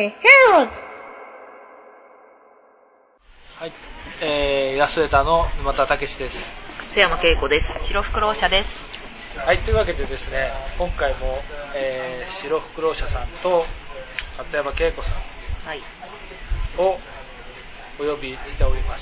Heroes! はい、安枝の沼田武史です。 須山恵子です。 白フクロウ社です。 はい、というわけでですね、今回も、白フクロウ社さんと勝山恵子さんをお呼びしておりました。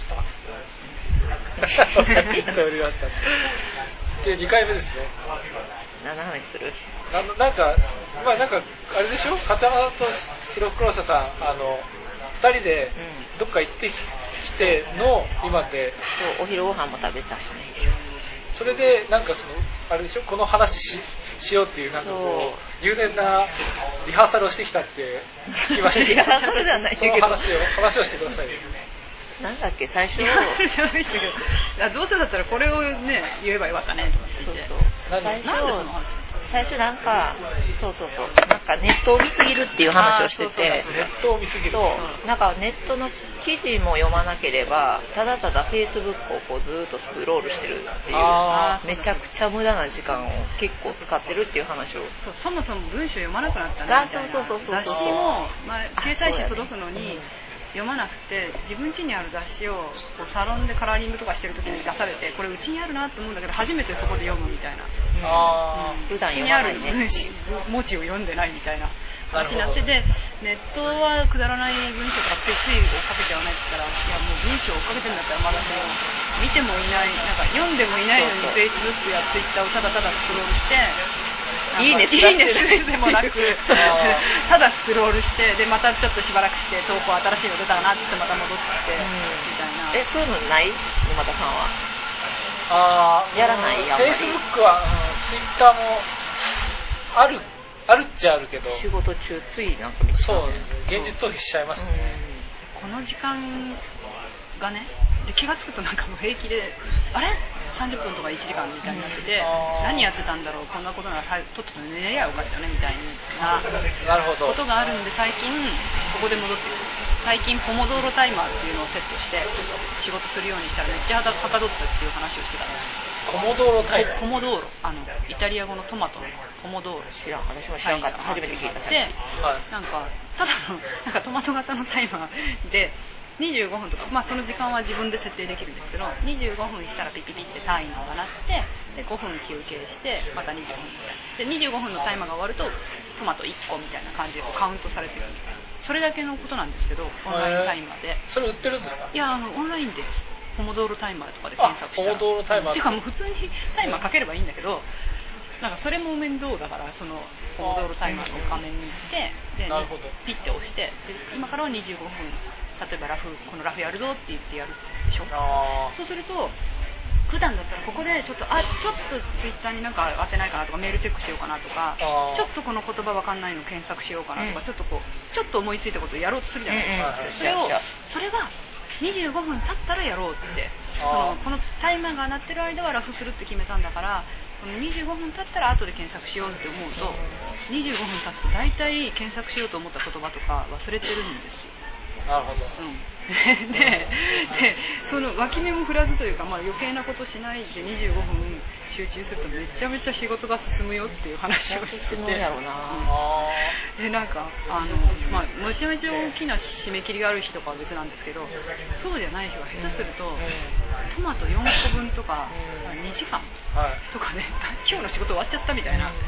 しておりました。で、2回目ですね。 何の話する？ なんかあれでしょ、勝山と白フクロウ社さん、2人でどっか行ってきての今で、 そう、お昼ご飯も食べたしね。 それでなんかあれでしょ、この話 しようっていうなんかこう入念なリハーサルをしてきたって聞きましたけど、 リハーサルではないけど、 その話をしてくださいよ。 なんだっけ、最初じゃないけど、どうせだったらこれをね言えばよかったねと思って。 最初なんかなんかネットを見すぎるっていう話をしてて、 ネットを見すぎる、 そうなんかネットの記事も読まなければただただフェイスブックをこうずっとスクロールしてるっていう、めちゃくちゃ無駄な時間を結構使ってるっていう話を。 そもそも文章読まなくなったねみたいな。雑誌も、携帯誌届くのに読まなくて、自分家にある雑誌をこうサロンでカラーリングとかしてる時に出されて、これうちにあるなと思うんだけど初めてそこで読むみたいな、 普段読まないね、 文字を読んでないみたいな話になってて、ネットはくだらない文章とかつい追いかけちゃわないって言ったら、いやもう文章を追っかけてるんだったらまだしも見てもいない、なんか読んでもいないのに Facebook や Twitter をただただスクロールしていいねでもなくただスクロールして、でまたちょっとしばらくして投稿新しいの出たなってまた戻ってみたいな。 そういうのない沼田さんは？やらない？あんまり Facebook は、Twitter もあるっちゃあるけど、 仕事中ついなんか見てたね。 そう現実逃避しちゃいますね。 この時間がね、気がつくとなんかもう平気であれ30分とか1時間みたいになってて、何やってたんだろう、こんなことならとっとと寝りゃよかったよねみたいなことがあるんで、最近ここで戻ってくる。最近ポモドーロタイマーっていうのをセットして仕事するようにしたらめっちゃはかどったっていう話をしてたんです。 ポモドーロタイマー、 ポモドーロ、イタリア語のトマトのポモドーロ、 私も知らんかった、初めて聞いた。 で、なんかただのなんかトマト型のタイマーで25分とか、その時間は自分で設定できるんですけど、25分したらピピピってタイマーが鳴って、で5分休憩してまた25分で、25分のタイマーが終わるとトマト1個みたいな感じでカウントされてるんです。それだけのことなんですけど、オンラインタイマーで。 それ売ってるんですか？ いや、オンラインでポモドーロタイマーとかで検索したら、 ポモドーロタイマーっていうかもう普通にタイマーかければいいんだけど、なんかそれも面倒だから、そのポモドーロタイマーの画面に行って、でピッて押して、で今からは25分、例えばこのラフやるぞって言ってやるでしょ。そうすると普段だったらここでちょっとツイッターになんか当てないかなとか、メールチェックしようかなとか、ちょっとこの言葉わかんないの検索しようかなとか、ちょっと思いついたことをやろうとするじゃないですか。それが25分経ったらやろうって、このタイマーが鳴ってる間はラフするって決めたんだから、この25分経ったら後で検索しようって思うと、25分経つと大体検索しようと思った言葉とか忘れてるんですよ。 なるほど。 でその脇目も振らずというか、余計なことしないで25分集中するとめちゃめちゃ仕事が進むよっていう話をしてて、でなんかめちゃめちゃ大きな締め切りがある日とかは別なんですけど、そうじゃない日は下手するとトマト4個分とか2時間とかね、今日の仕事終わっちゃったみたいな。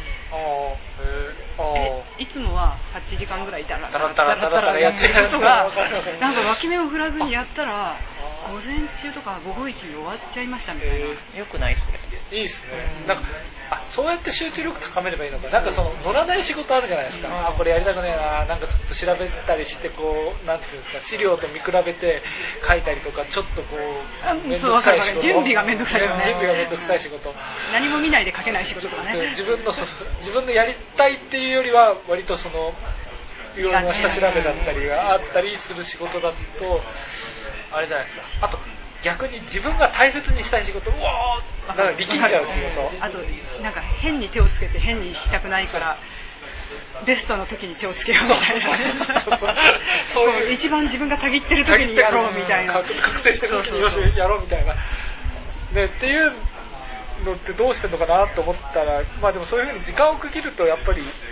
いつもは8時間ぐらいだらやってることが、なんか脇目を振らずにやったら午前中とか午後一に終わっちゃいましたみたいな。 よくないそれ。 いいですね。なんかそうやって集中力高めればいいのか。なんか乗らない仕事あるじゃないですか。これやりたくねえな、なんかちょっと調べたりして、こうなんていうんですか、資料と見比べて書いたりとか、ちょっとこう面倒くさい仕事、 準備が面倒くさいよね。 準備が面倒くさい仕事、 何も見ないで書けない仕事とかね。 自分のやりたいっていうよりは割といろいろな下調べだったりがあったりする仕事だとあれじゃないですか。あと逆に自分が大切にしたい仕事、なんか力んじゃう仕事。 あとなんか変に手をつけて変にしたくないからベストの時に手をつけようみたいなそういう一番自分がたぎってる時にやろうみたいな、 ちょっと覚醒してる時によしやろうみたいなでっていうのってどうしてるのかなと思ったら、でもそういうふうに時間を区切るとやっぱり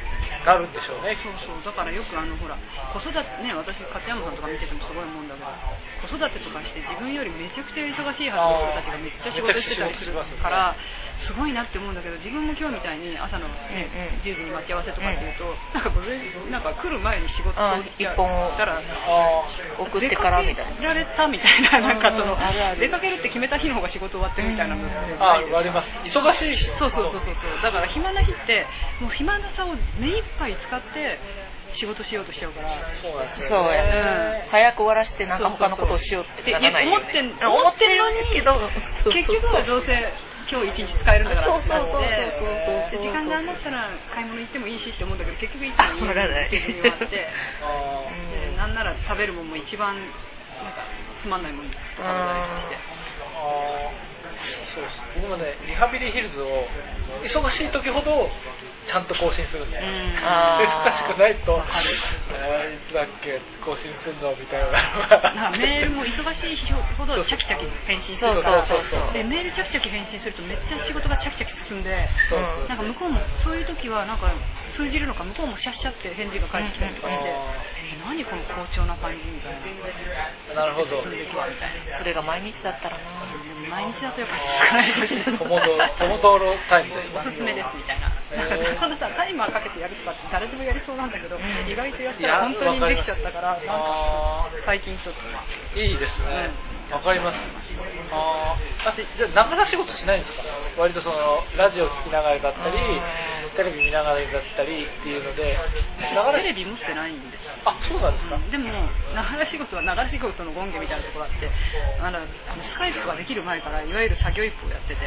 なるんでしょうね。 そうだからよくほら子育てね、私勝山さんとか見ててもすごい思うんだけど、子育てとかして自分よりめちゃくちゃ忙しいはずの人たちがめっちゃ仕事してたりするからすごいなって思うんだけど、自分も今日みたいに朝の、ね、10時に待ち合わせとかっていうと、なんか来る前に仕事をしちゃったら送ってからみたいな、 出かけられたみたいな、なんかその出かけるって決めた日の方が仕事終わってるみたいなのってあります。忙しい日。 そうだから暇な日ってもう暇なさを目いっぱい使って仕事しようとしちゃうから。 そうなんですよね。 そうや、早く終わらしてなんか他のことをしようってならないよね。 思ってるのにけど結局はどうせ今日一日使えるんだからってなって時間が余ったら買い物行ってもいいしって思うんだけど、結局いつも家に行けずに終わってでなんなら食べるもんも一番なんかつまんないものとか食べたりして。 そうです。僕もね、リハビリヒルズを忙しい時ほどちゃんと更新するんですよ。忙しくないと、いつだっけ更新するのみたいな。 メールも忙しい日ほどチャキチャキ返信するから、でメールチャキチャキ返信するとめっちゃ仕事がチャキチャキ進んで、なんか向こうもそういう時はなんか通じるのか、向こうもシャッシャって返事が返ってきたりとかして、何この好調な感じみたいな。 なるほど。 進んできたみたいな。 それが毎日だったらな。 毎日だとやっぱり少ないかもしれない。 ポモドーロタイムです。 おすすめですみたいな。たださ、タイマーかけてやるとかって誰でもやりそうなんだけど、意外とやったら本当にできちゃったから、なんか最近ちょっといいですね。わかります。だってじゃあながら仕事しないんですか？割とそのラジオ聞きながらだったり、テレビ見ながらだったりっていうので、 テレビ持ってないんです。 あ、そうなんですか？ でもながら仕事はながら仕事の権化みたいなところがあって、スカイプができる前からいわゆる作業一歩をやってて。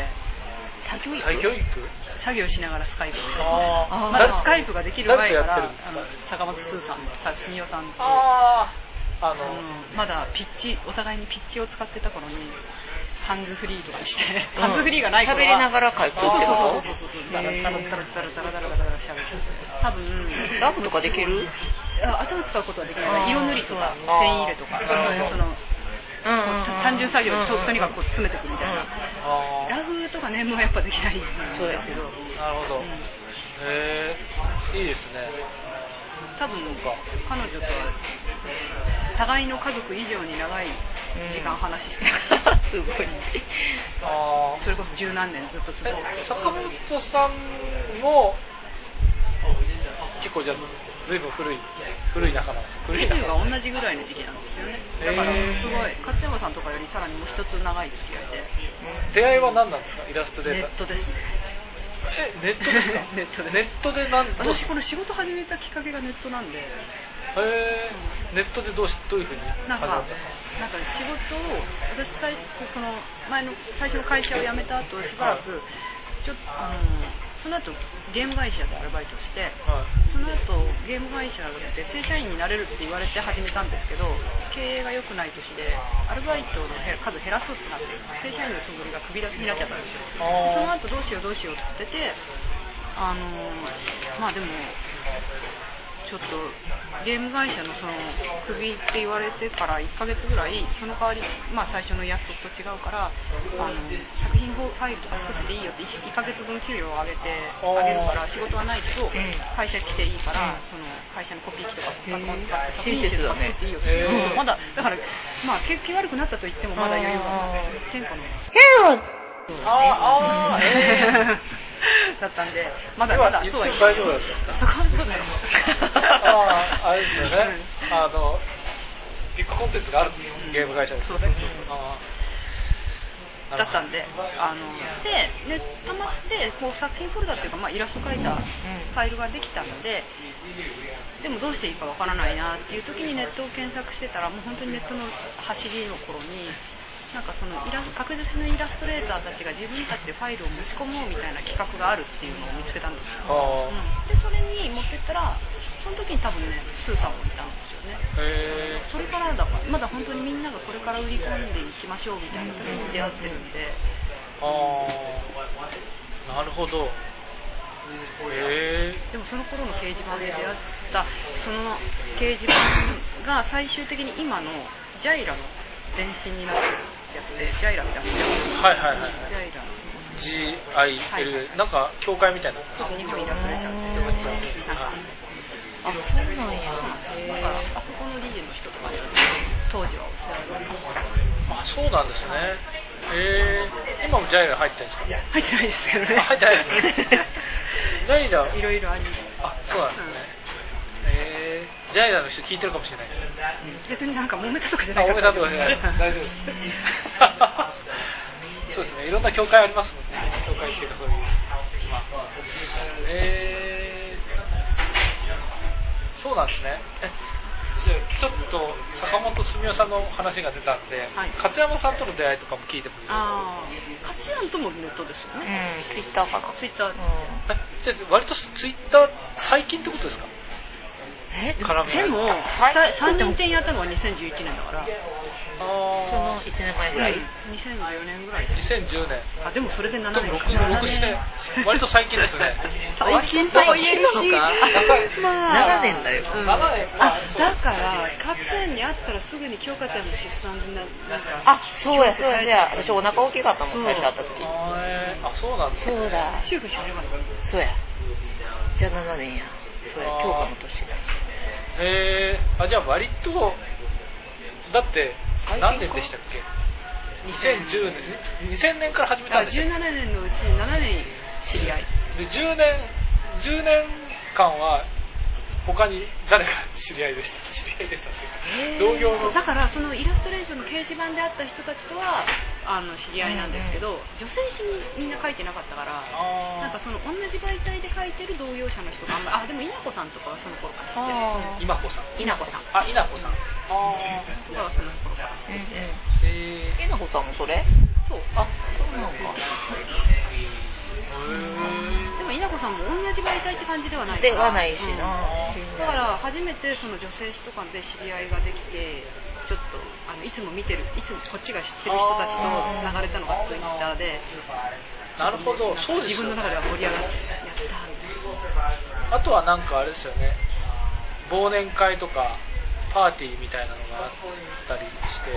作業しながらスカイプで、まだスカイプができる前から坂本スーさん杉代さんとまだお互いにピッチを使ってた頃にハンズフリーとかして、ハンズフリーがない頃は喋りながら書いてるってこと？ ダラダラ喋る。多分ラフとかできる？ 頭使うことはできない。色塗りとか線入れとかそういうその単純作業をとにかくこう詰めていくみたいな。ラフとかネームはやっぱできないんですけど。 なるほど。いいですね。 多分彼女とは互いの家族以上に長い時間話してる。すごい。それこそ十何年ずっと続いてる。 坂本さんも結構じゃあずいぶん古い仲間。 デビューが同じぐらいの時期なんですよね。だからすごい勝山さんとかよりさらにもう一つ長い付き合いで。 出会いは何なんですか？イラストレーター。 ネットですね。 ネットですか？ネットで私この仕事始めたきっかけがネットなんで。 ネットでどういうふうに始まったんですか？ なんか仕事を私この前の最初の会社を辞めた後しばらくちょっとその後ゲーム会社でアルバイトして、その後ゲーム会社で正社員になれるって言われて始めたんですけど、経営が良くない年でアルバイトの数減らすってなって正社員のつもりがクビになっちゃったんですよ。その後どうしようって言ってて、まあでもちょっとゲーム会社のそのクビって言われてから1ヶ月ぐらいその代わり、まあ、最初の約束と違うから作品ファイルとか作ってていいよって1ヶ月分給料をあげるから仕事はないけど会社来ていいからその会社のコピー機とかパソコン使って作品集とか作っていいよってまだだからまあ景気悪くなったと言ってもまだ余裕が天下のだったんでまだそうは言って大丈夫だったんですか？ そこはそうだよ。 あれですよね。ビッグコンテンツがあるゲーム会社ですよね。 だったんでたまってこう作品フォルダっていうか、まあ、イラスト描いたファイルができたので、でもどうしていいかわからないなっていう時にネットを検索してたらもう本当にネットの走りの頃になんかその確実なイラストレーターたちが自分たちでファイルを持ち込もうみたいな企画があるっていうのを見つけたんですよ、でそれに持ってったらその時に多分ねスーさんもいたんですよね。それからだからまだ本当にみんながこれから売り込んでいきましょうみたいなそれに出会ってるんで。 なるほど。 でもその頃の掲示板で出会ったその掲示板が最終的に今のジャイラの前身になってるやつでジャイラみたいなジャイラ GIL、なんか教会みたいなそう日本イラストレーションってあ、そうなんや。 だからあそこのリーエの人とかには当時はお世話になりました。 あ、そうなんですね。今もジャイラ入ってるんですか？ 入ってないですけどね。 入ってないですね。ジャイラいろいろあります。 あ、そうなんですね。ジャイラの人聞いてるかもしれないですね。 別になんか揉めたとかじゃない揉めたとかじゃない。大丈夫です。そうですね。いろんな教会ありますもんね。教会っていうかそういう。そうなんですね。じゃあちょっと坂本澄夫さんの話が出たんで、はい、勝山さんとの出会いとかも聞いてもいいですか？ 勝山ともネットですよね。 ツイッターかな。 ツイッター。 じゃあ割とツイッター最近ってことですか？ でも3人店やったのは2011年だから。 その1年前ぐらい、 2014年ぐらい 2010年。 あ、でもそれで7年 6年割と最近ですね。 最近と言えるのか。まあ7年だよ。 7年。 だから勝山に会ったらすぐに京香ちゃんの出産になんか。 あ、そうや。私お腹大きかったもん、最初会った時。 あ、そうなんですね。 そうだ。 修復し始まった。 そうや。じゃあ7年や。そうや、京香の年だ。 じゃあ割とだって何年でしたっけ？2010年、2000年から始めたんですよ。 17年のうち7年知り合いで10年間は他に誰か知り合いでしたっていうか、同業の。 だからそのイラストレーションの掲示板で会った人たちとは知り合いなんですけど、女性誌にみんな書いてなかったから、なんかその同じ媒体で書いてる同業者の人がでも稲子さんとかはその頃から知ってる。 稲子さん。 稲子さん。 あ、稲子さん。 だからその頃から知ってる。稲子さんもそれ？ そう。 あ、そうなのか。 でも稲子さんも同じ媒体って感じではないではないしな。 だから初めてその女性誌とかで知り合いができて、ちょっといつも見てる、いつもこっちが知ってる人たちと流れたのがツイッターで。 なるほど、そうですよね。 自分の中では盛り上がってやった。 あとはなんかあれですよね。忘年会とかパーティーみたいなのがあったりして、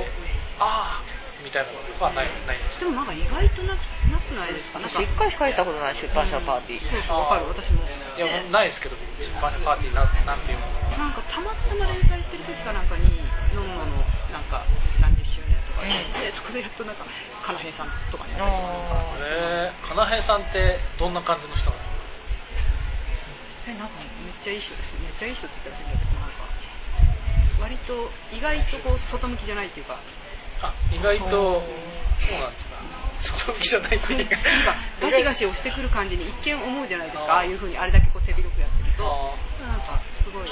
みたいなのはないんですか？でもなんか意外となくないですか？なんか 1回しか行ったことない出版社パーティー。 そうわかる、私も。 いやないですけど、出版社パーティーなんていうものなんかたまたま連載してる時かなんかにノンノのなんか何十周年とかで、そこでやっとなんかかなへいさんとかにやったりとか。 かなへいさんってどんな感じの人なんですか？ なんかめっちゃいい人です。めっちゃいい人って言ったら変だけど、なんか割と意外とこう外向きじゃないっていうか。 意外とそうなんですか。外向きじゃないっていうか、 ガシガシ押してくる感じに一見思うじゃないですか。ああいう風にあれだけこう手広くやってると、なんかすごい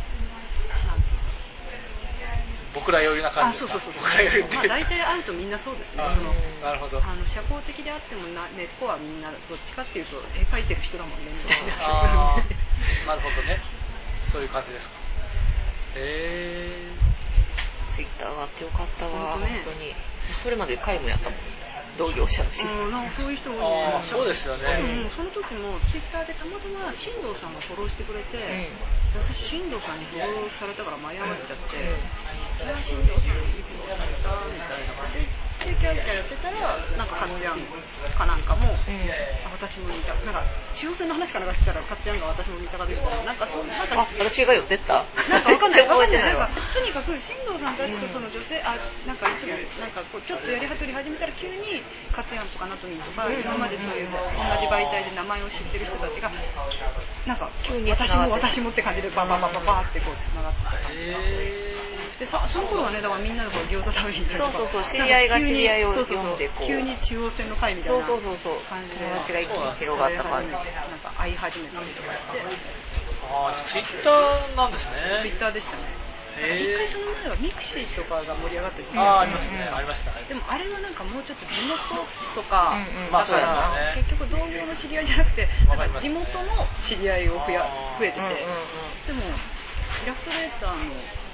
僕ら寄りな感じですか。 そう。大体会うとみんなそうですね。 なるほど。 社交的であっても根っこはみんなどっちかっていうと絵描いてる人だもんねみたいな。 なるほどね。そういう感じですか。 ツイッターがあってよかったわ、本当に。それまで皆無やったもん、同業者のし。 なんかそういう人もね。そうですよね。 その時もツイッターでたまたま進藤さんがフォローしてくれて、私進藤さんにフォローされたから舞い上がっちゃって、進藤さんにフォローされたみたいな感じでキャーキャーやってたら、なんかカツヤンかなんかも、私も似た、なんか中央線の話かなんかしてたらカツヤンが私も似たか出てたら、なんかそうなんか私が寄ってった。 なんかわかんない。なんかとにかく進藤さんたちとその女性なんかいつもなんかこうちょっとやりはとり始めたら急にカツヤンとかナトミンとか今までそういう同じ媒体で名前を知ってる人たちがなんか急に私もって感じでバーってこうつながってた感じでその頃はねだからみんなでこう餃子食べに行ったりとかそう知り合いが知り合いを呼んでこう急に中央線の会みたいな感じで友達が一気に広がった感じなんか会い始めたりとかしてツイッターなんですね。 ツイッターでしたね。一回その前はミクシーとかが盛り上がっててありますね、ありました。 でもあれはなんかもうちょっと地元とかだから結局同業の知り合いじゃなくてなんか地元の知り合いを増えてて、でもイラストレーターの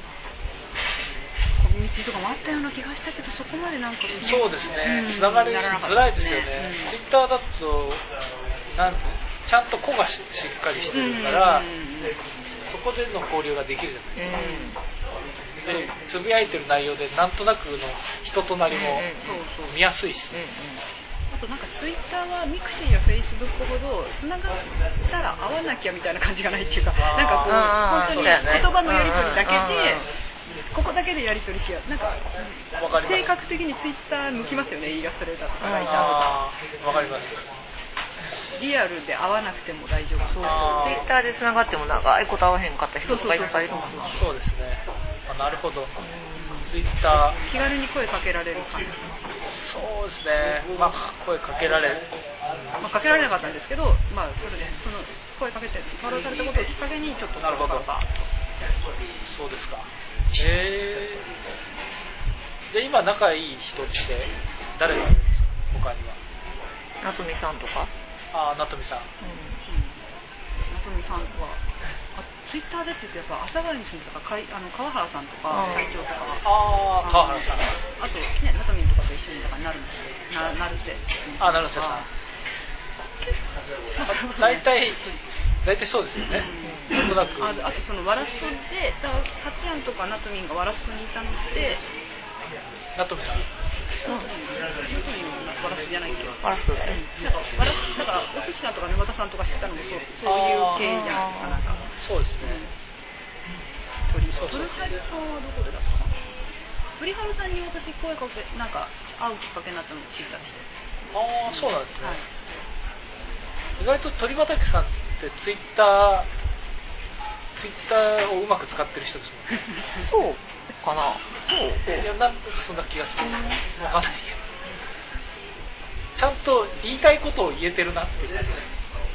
コミュニティとかもあったような気がしたけどそこまでなんかそうですね、つながりづらいですよね。ツイッターだとちゃんと個がしっかりしてるからそこでの交流ができるじゃないですか。でつぶやいてる内容でなんとなくの人となりも見やすいし、 となんかツイッターはミクシーやフェイスブックほどつながったら会わなきゃみたいな感じがないっていうか、なんかこう本当に言葉のやり取りだけで、ここだけでやり取りしよう。なんか性格的にツイッター向きますよね、イラストレーターとかライターとか。 わかります。 リアルで会わなくても大丈夫。 そうツイッターでつながっても長いこと会わへんかった人とかいっぱいいるもんな。 そうですね。なるほど。ツイッター気軽に声かけられる感じ。 そうですね。まあ声かけられる。 まあかけられなかったんですけど、まあそれでその声かけてフォローされたことをきっかけにちょっとなるほど。そうですか。で今仲いい人って誰がいるんですか？他には。 なとみさんとか。 なとみさん。 なとみさんとは。ツイッターでって言ってやっぱ朝霞に住んでた川原さんとか会長とか川原さん、 あとねなとみんとかと一緒にだからなるせさん大体そうですよね。なんとなくあとそのワラストでタチアンとかなとみんがワラストにいたのってなとみさんなとみんはワラストじゃないっけ？ ワラストだよ。 なんかお寿司さんとか沼田さんとか知ったのもそういう経緯じゃないですか。なんかそうですね。 鳥春さんはどこでだったかな。鳥春さんに私声かけなんか会うきっかけになったのを知ったりして。 そうなんですね。 はい意外と鳥畑さんってツイッターをうまく使ってる人ですもんね。 そうかな。 いやなんかそんな気がする。わかんないけど。ちゃんと言いたいことを言えてるなっていう感じです。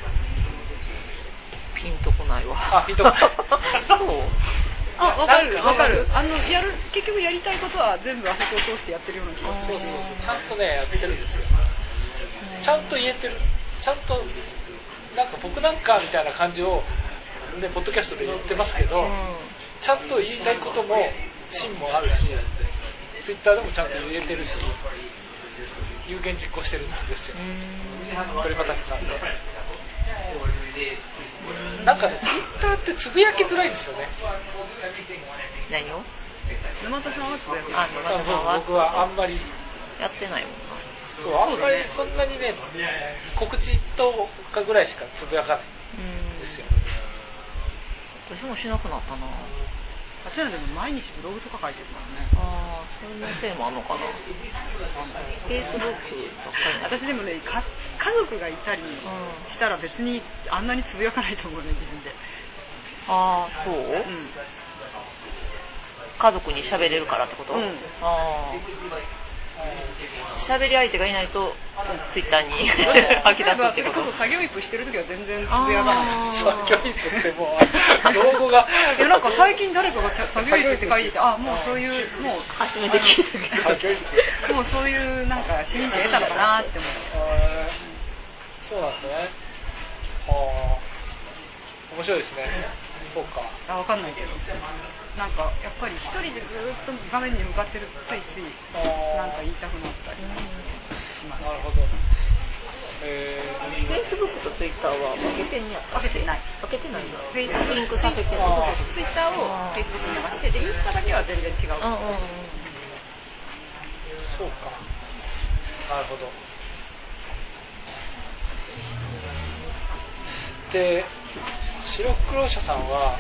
ピンとこないわ。 ピンとこない。そう。 わかる。結局やりたいことは全部あそこを通してやってるような気がする。 ちゃんとねやってるんですよ。ちゃんと言えてる。ちゃんとなんか僕なんかみたいな感じをねポッドキャストで言ってますけど、ちゃんと言いたいことも芯もあるし、ツイッターでもちゃんと言えてるし、有言実行してるんですよ。鳥畑さんで。なんかねツイッターってつぶやきづらいんですよね。 何を？ 沼田さんはつぶやく。 僕はあんまりやってないもんな。 そうあんまりそんなにね告知とかぐらいしかつぶやかないんですよ。 私もしなくなったな。 そういうのでも毎日ブログとか書いてるからね。 そういうせいもあんのかな。フェイスブックばっかり。 私でもね家族がいたりしたら別にあんなにつぶやかないと思うね自分で。 そう？家族に喋れるからってこと？喋り相手がいないとツイッターに吐き出すってこと。 それこそ作業イップしてる時は全然つぶやかない。 作業イップってもう老後がいやなんか最近誰かが作業イップって書いててもうそういうもう初めて聞いたけどもうそういうなんか市民権得たのかなって思って。 そうなんですね。面白いですね。そうか。 わかんないけど。なんかやっぱり一人でずっと画面に向かってるついついなんか言いたくなったりします。 なるほど。 Facebook と Twitter は分けてんや。 分けてない。 分けてないんだ。 リンクさせてる。 Twitter を Facebook に流しててインスタだけは全然違う。 そうか。なるほど。で、白黒社さんは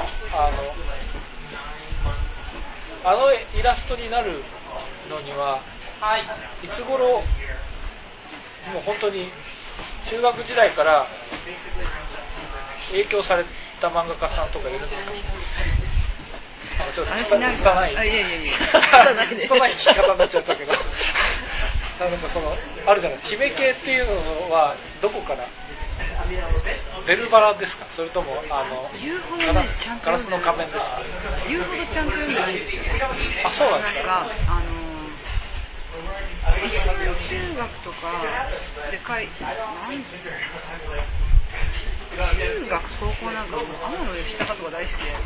あのイラストになるのにはいつ頃もう本当に中学時代から影響された漫画家さんとかいるんですか？ちょっと拙い聞き方になっちゃったけどなんかあるじゃないですか。姫系っていうのはどこからベルバラですか？それとも言うほどねちゃんとガラスの仮面ですか？ 言うほどちゃんと読んでないんですよね。 そうなんですか。 なんか中学とかで中学高校なんかも天野義高とか大好きで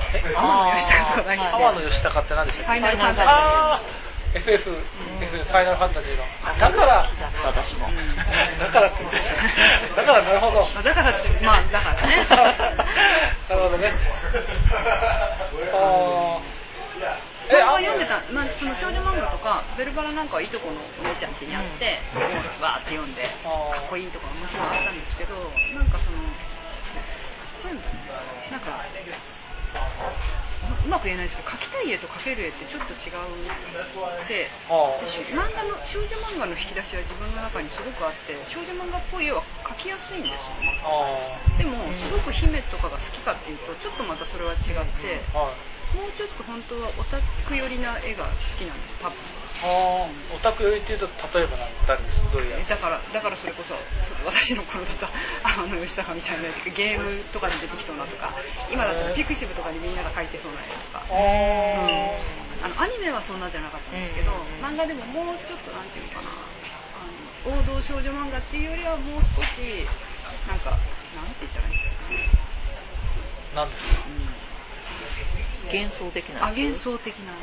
天野義高って何でしたっけ？ ファイナルファンタジー FF ファイナルファンタジーのだから私もだからってだからなるほどだからってだからねなるほどね。 漫画読んでた、その少女漫画とかベルバラなんかはいとこのお姉ちゃん家にあって、わーって読んでかっこいいとかもちろんあったんですけど、なんかそのなんかうまく言えないですけど、描きたい絵と描ける絵ってちょっと違うで、少女漫画の引き出しは自分の中にすごくあって、少女漫画っぽい絵は描きやすいんですよね。でもすごく姫とかが好きかっていうとちょっとまたそれは違って、もうちょっと本当はオタク寄りな絵が好きなんです、多分。 オタク寄りっていうと例えば誰ですか？どういうやつ？ だからそれこそ私の頃だと吉高みたいなゲームとかに出てきそうなとか、今だとピクシブとかにみんなが描いてそうな絵とか、アニメはそんなじゃなかったんですけど、漫画でももうちょっとなんていうのかな、王道少女漫画っていうよりはもう少しなんて言ったらいいんですかね。 なんですか？ 幻想的な。 幻想的な。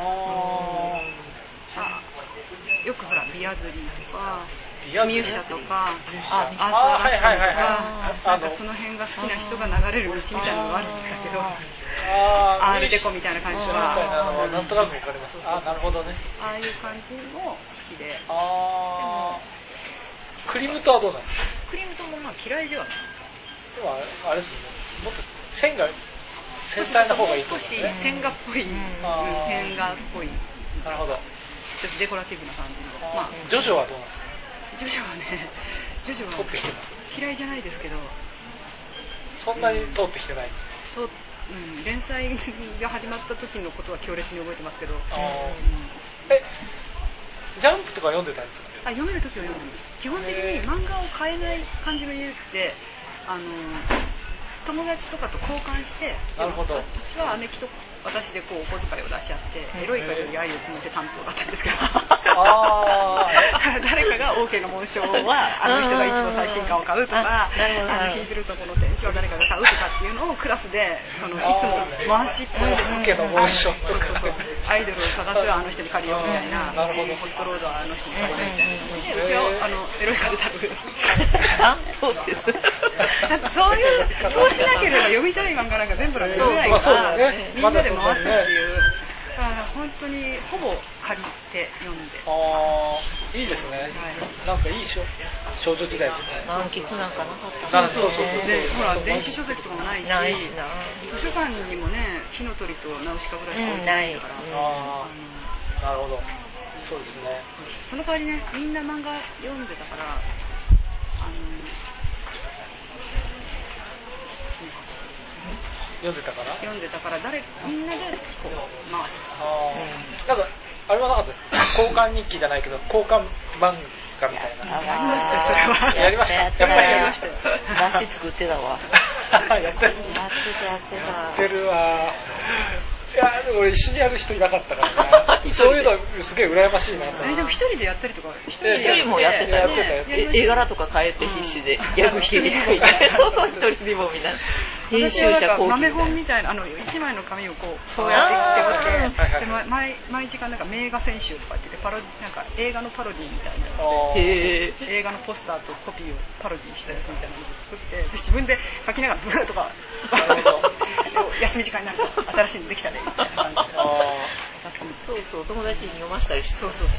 よくほらビアズリーとかミューシャとかアースアラスカとか、なんかその辺が好きな人が流れる道みたいなのがあるんだけど、アールデコみたいな感じとか、 なんとなくわかります。なるほどね。 ああいう感じも好きで。でもクリムトはどうなんですか？ クリムトも嫌いではない。 でもあれですね、もっと線が繊細な方がいいと思うんですね。 少し線画っぽい、線画っぽい。 なるほど。 ちょっとデコラティブな感じの。 ジョジョはどうなんですか？ ジョジョは嫌いじゃないですけど、 そんなに通ってきてない。 連載が始まった時のことは強烈に覚えてますけど。 ジャンプとか読んでたんですか？ 読める時は読んでます。基本的に漫画を買えない感じの家って友達とかと交換して、 なるほど。 私は姉貴と私でこうお小遣いを出し合って、エロいかより愛を込めて担当だったんですけど、誰かが OK の紋章はあの人がいつも最新刊を買うとか、引いてるところの天使は誰かが買うとかっていうのをクラスでいつも回しっぽいで OK の紋章とかアイドルを探すはあの人に借りようみたいな、ホットロードはあの人に借りようみたいな。でうちはエロいかで多分そうです。 そうしなければ読みたい漫画なんか全部読めないから、みんなで回すっていう。本当にほぼ借りて読んで。 いいですね。なんかいい少女時代ですね。 満喫なんかなかった。 そうで、ほら電子書籍とかもないし、図書館にもね、火の鳥とナウシカぐらいしか置いてないから。 なるほど。そうですね。 その代わりね、みんな漫画読んでたから。 読んでたからみんなでこう回す。 なんかあれはなかったですか？交換日記じゃないけど交換漫画みたいな。 やりましたよそれは。 やりました。やっぱりやりましたよ。 雑誌作ってたわ。 やってるわ。いやでも俺一緒にやる人いなかったからね。そういうのすげえ羨ましいなと。 でも一人でやったりとか一人もやってたね。絵柄とか変えて必死でギャグしていくみたいな。一人でもみんな。編集者講義豆本みたいな一枚の紙をこうやって切って折って、毎時間なんか名画選集とか言ってなんか映画のパロディみたいなので、映画のポスターとコピーをパロディしたやつみたいなのを作って自分で書きながらブーとか休み時間になると新しいのできたねみたいな感じでそう友達に読ましたりして。 そうなん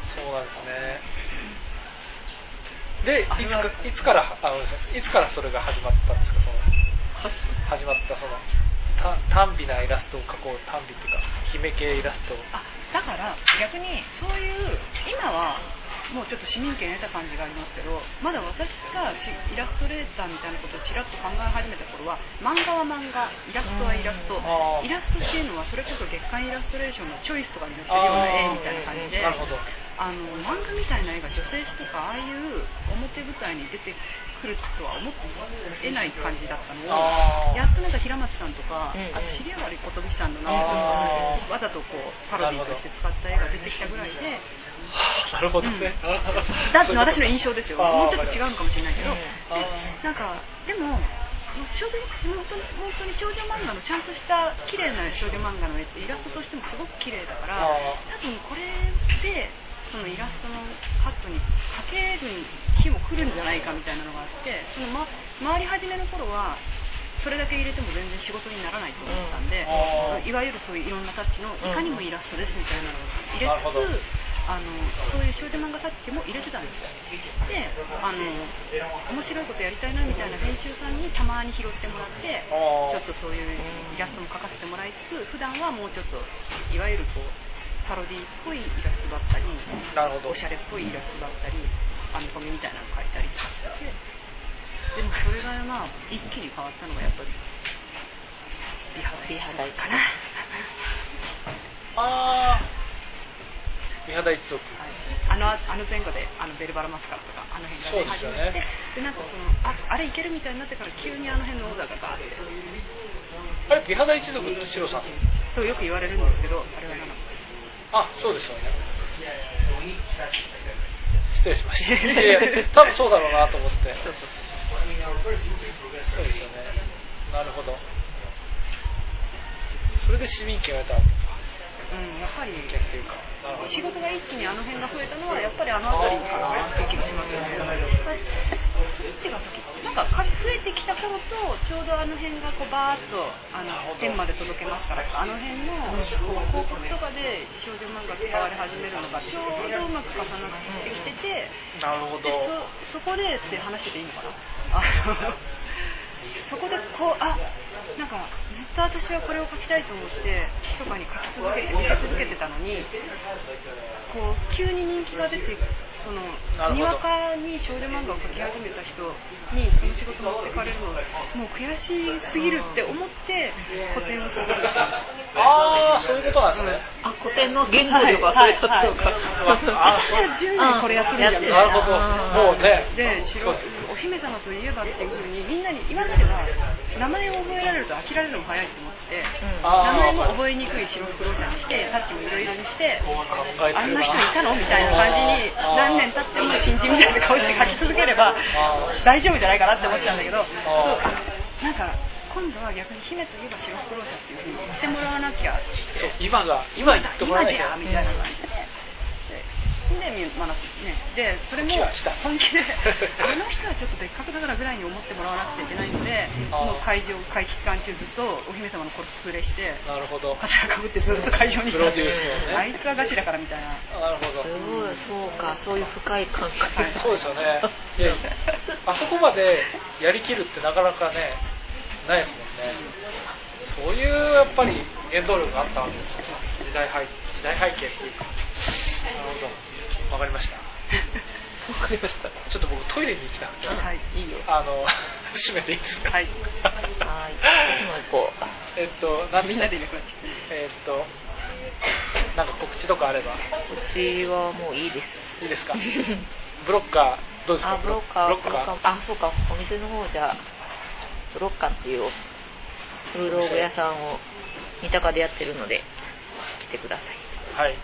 ですね。でいつからそれが始まったんですか？始まった短美なイラストを描こう、短美っていうか姫系イラスト。 だから逆にそういう今はもうちょっと市民権得た感じがありますけど、まだ私がイラストレーターみたいなことをちらっと考え始めた頃は、漫画は漫画、イラストはイラスト、イラストっていうのはそれこそ月刊イラストレーションのチョイスとかに載ってるような絵みたいな感じで、 なるほど。 漫画みたいな絵が女性誌とかああいう表舞台に出てくるとは思えない感じだったのを、やっとなんか平松さんとか、あと重割寿さんのなんかちょっとわざとこうパロディとして使った絵が出てきたぐらいで。 なるほどね。 だって私の印象ですよ。もうちょっと違うのかもしれないけど、なんかでも本当に少女漫画のちゃんとした綺麗な少女漫画の絵ってイラストとしてもすごく綺麗だから、多分これでそのイラストのカットにかける日も来るんじゃないかみたいなのがあって、回り始めの頃はそれだけ入れても全然仕事にならないと思ったんで、いわゆるそういういろんなタッチのいかにもイラストですみたいなのを入れつつ、そういう少女漫画タッチも入れてたんですよ。で面白いことやりたいなみたいな編集さんにたまに拾ってもらって、ちょっとそういうイラストも描かせてもらいつつ、普段はもうちょっといわゆるこうパロディっぽいイラストだったり、おしゃれっぽいイラストだったり、編み込みみたいなの描いたりとかしてて、でもそれがまあ一気に変わったのがやっぱり美肌一族かな。 美肌一族、 あの前後でベルバラマスカラとかあの辺が出始めて、でなんかそのあれいけるみたいになってから急にあの辺のオーダーがガーって、 あれ美肌一族ってシロさんとよく言われるんですけど、あれはそうですよね。失礼しました。いや多分そうだろうなと思って。そうですよね。なるほど。それで市民権が得たわけか。 やはりっていうか、 仕事が一気にあの辺が増えたのはやっぱりあの辺りかなって気がしますよね。どっちが先？なんか増えてきた頃とちょうどあの辺がこうバーッと天まで届けますから、あの辺のこう広告とかで少女漫画使われ始めるのがちょうどうまく重なってきてて、 なるほど。 そこでって話してていいのかな。そこでこうなんかずっと私はこれを書きたいと思って密かに書き続けて見せ続けてたのに、こう急に人気が出て、そのにわかに少女漫画を書き始めた人にその仕事持ってかれるのもう悔しすぎるって思って個展をするんですよ。 そういうことなんですね。 個展の原動力がそれだったのか。 私は10年これやってるんじゃんみたいな。 なるほど。もうね。 でお姫様といえばっていう風にみんなに今までは名前を覚えられると飽きられるのも早いと思って、名前も覚えにくい白黒じゃにしてタッチもいろいろにして、あんな人いたのみたいな感じに何年経っても新人みたいな顔して書き続ければ大丈夫じゃないかなって思っちゃうんだけど、なんか今度は逆に姫といえば白黒じゃっていう風に言ってもらわなきゃ、 そう今言ってもらわなきゃ今じゃみたいな感じで。でそれも本気であの人はちょっと別格だからぐらいに思ってもらわなくちゃいけないので、もう会期間中ずっとお姫様のコスプレして、 なるほど、 カツラかぶってずっと会場にいて、あいつはガチだからみたいな。 なるほど。 そうか、そういう深い感覚。 そうですよね。あそこまでやりきるってなかなかねないですもんね。そういうやっぱり原動力があったわけですよ。時代背景っていうか。なるほど。わかりました。わかりました。ちょっと僕トイレに行きたくて。 はい、いいよ。 閉めていいですか。 はい。 はい。私も行こう。みんなでいなくなっちゃう。なんか告知とかあれば。 告知はもういいです。 いいですか。ブロッカーどうですか。 ブロッカー。そうか。お店の方じゃブロッカーっていう古道具屋さんを三鷹でやってるので来てください。 はい。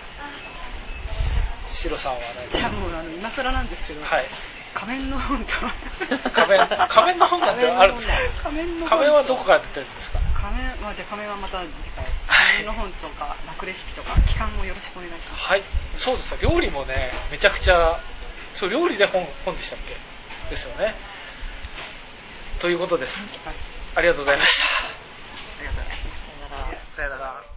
シロさんはね。 じゃあもう今更なんですけど。はい。仮面の本と仮面の本なんてあるんですか。仮面はどこから出てるんですか。 仮面はまた次回。仮面の本とか楽レシピとか期間もよろしくお願いします。 はい。そうですか。料理もねめちゃくちゃ料理で本でしたっけですよね。ということです。ありがとうございました。 ありがとうございました。 さよなら。